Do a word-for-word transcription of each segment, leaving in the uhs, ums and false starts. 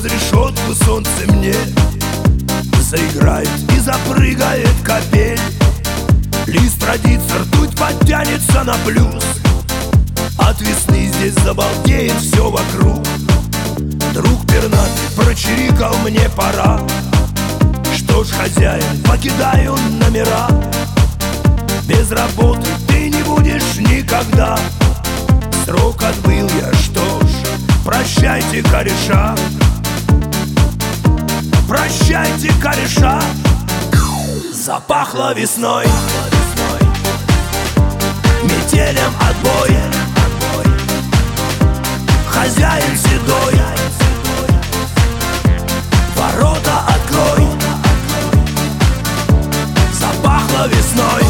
сквозь решетку солнце мне заиграет и запрыгает капель. Лист родится, ртуть подтянется на плюс. От весны здесь забалдеет все вокруг. Друг пернатый прочирикал: мне пора. Что ж, хозяин, покидаю номера. Без работы ты не будешь никогда. Срок отбыл я, что ж, прощайте, кореша. Прощайте, кореша. Запахло весной, метелем отбой. Хозяин седой, ворота открой. Запахло весной,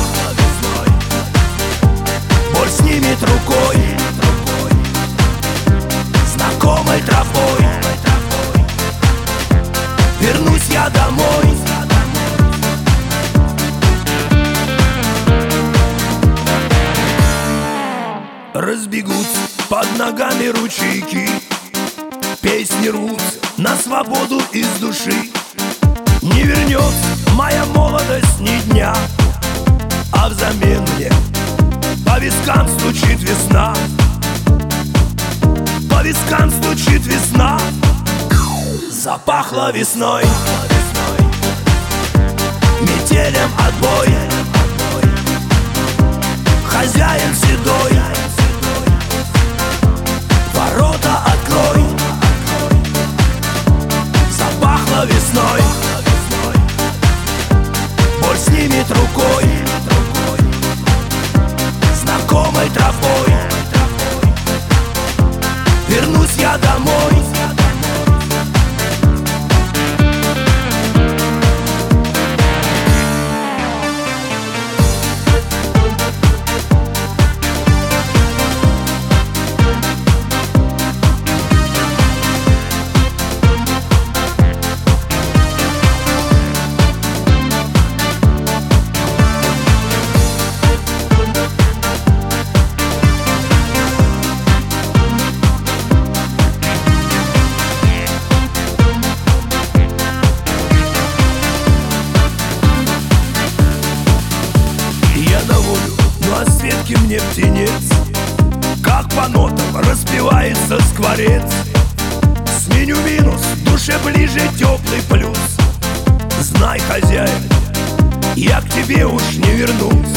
боль снимет рукой, знакомой тропой. Вернусь я домой. Разбегутся под ногами ручейки, песни рвутся на свободу из души. Не вернется моя молодость ни дня, а взамен мне по вискам стучит весна. По вискам стучит весна. Запахло весной, метелем отбой. Хозяин седой, ворота открой. Запахло весной, боль снимет рукой, знакомой тропой. Вернусь я домой. А Светке мне птенец, как по нотам распевается скворец. Сменю минус, душе ближе теплый плюс. Знай, хозяин, я к тебе уж не вернусь.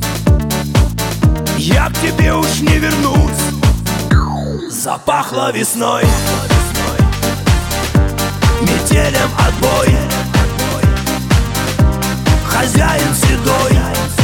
Я к тебе уж не вернусь. Запахло весной, метелем отбой. Хозяин седой,